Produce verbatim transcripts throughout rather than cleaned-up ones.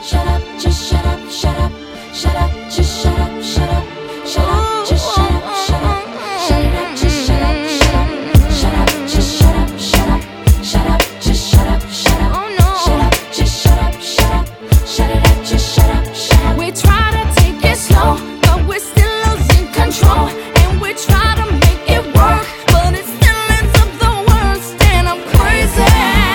shut up, just shut up, shut up, shut up, just shut up, shut up, shut up, just shut up, shut up, shut it up, just shut up, shut up, shut up, just shut up, shut up, shut up, just shut up, shut up, shut up, just shut up, shut up, shut it up, just shut up, shut up. We try to take it slow, but we're still losing control, and we try to make it work, but it still ends up the worst, and I'm crazy.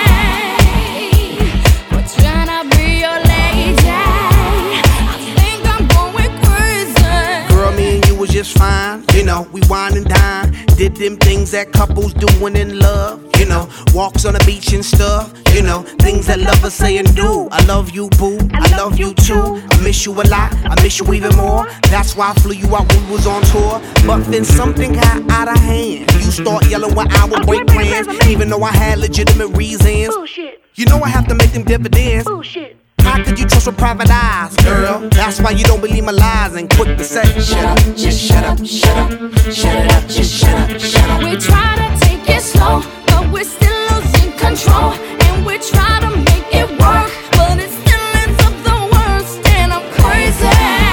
We're trying to be your lady. I think I'm going crazy. Girl, me and you was just fine. You know, we wine and dine. Did them things that couples doing in love. You know, walks on the beach and stuff. You know, things that lovers say and do. I love you, boo. I love you too. I miss you a lot. I miss you even more. That's why I flew you out when we was on tour. But then something got out of hand. You start yelling when I would break plans, even though I had legitimate reasons. Bullshit, You know I have to make them dividends. bullshit. How could you trust with private eyes, girl? That's why you don't believe my lies and quick to say, shut up, just shut up, shut up, shut it up, just shut up, shut up. We try to take it slow, but we're still losing control, and we try to make it work, but it still ends up the worst, and I'm crazy.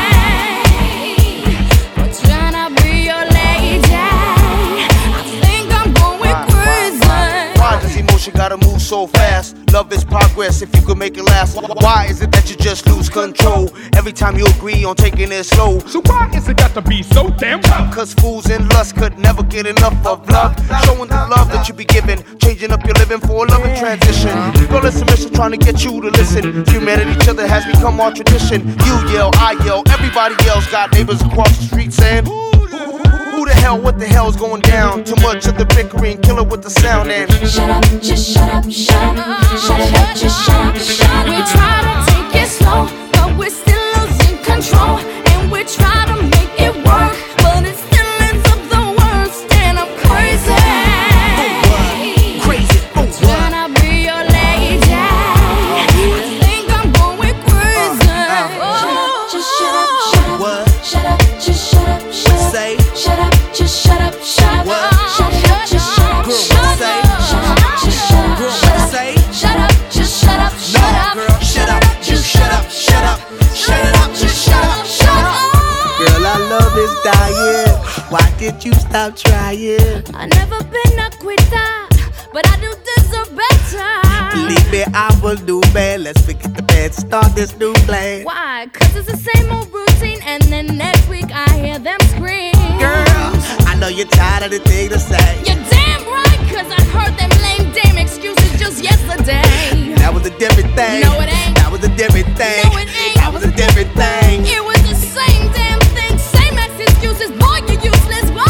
We're trying to be your lady. I think I'm going crazy. Why does emotion gotta move so fast? Love is progress if you could make it last. Why is it that you just lose control every time you agree on taking it slow? So why is it got to be so damn tough? Cause fools in lust could never get enough of love. Showing the love that you be giving, changing up your living for a loving transition. Girl, it's a mission trying to get you to listen. Humanity, each other has become our tradition. You yell, I yell, everybody yells. Got neighbors across the street saying, who the hell, what the hell's going down? Too much of the bickering, kill it with the sound and Shut up, just shut up, shut up, shut it up, just shut up, shut up. We try to take it slow, but we're still losing control, and we try to make it work, but it still ends up the worst, and I'm crazy. Crazy, oh Trying to be your lady. I think I'm going crazy. Just shut up, shut up, What? shut up, just shut up, shut up, Say? shut up, just shut up, shut up, What? shut it up, just shut up, Girl, shut up, say? shut up, just shut up, Girl, shut up, say? shut up, just shut up, shut No, up, girl, shut up, you shut up, shut up, shut it up, just shut up, shut up. Girl, our love is dying. Why did you stop trying? I've never been a quitter, but I do deserve better. Believe me, I will do bad. Let's forget the bad, start this new plan. Why? Cause it's the same old routine, and then next week I hear them scream. Girl, I know you're tired of the thing to say. You're damn right, cause I heard them lame damn excuses just yesterday. That was a different thing. No, it ain't. That was a different thing. No, it ain't. That was a different thing. It was the same damn thing, same ex excuses, boy, you useless, boy.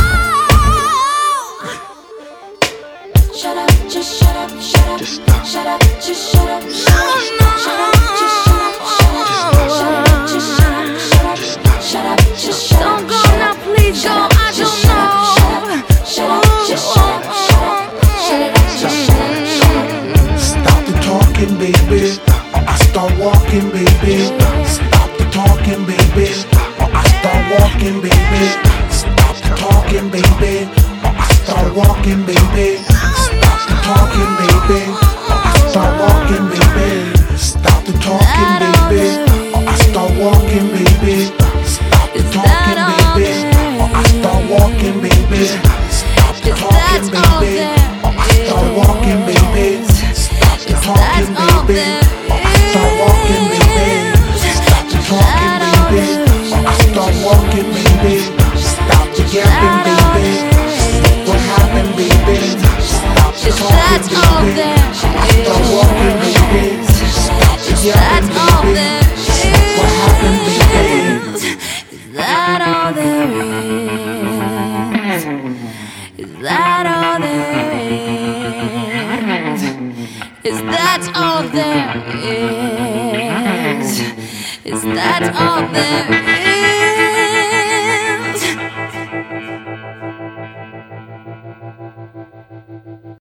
Shut up, just shut up, shut up, Just stop. shut up, just shut up, shut up, No, shut up, just shut up, shut up, shut up, just shut up, shut up, shut up, just shut up. Don't go now, please go, I don't know. Shut up, just shut up, shut up, shut it up, just shut up, shut up. Stop the talking, baby. Or I start walking, baby. Stop the talking, baby. Or I start walking, baby. Stop the talking, baby. Or I start walking, baby. Stop the talking, baby. Or I start walking, baby. Stop the talking, baby. Or I start walking, baby. Stop the talking, baby. Or I start walking, baby. Stop the talking, baby. Or I start walking, baby. Stop the talking, baby. Or I start walking, baby. Stop the talking, baby. Or I start walking, baby. Stop the yapping, baby. What happened, baby? Stop the talking, baby. I start walking, baby. Stop the yapping, baby. What happened, baby? Is that all there is? Is that all there is? Is that all there is? Is that all there is?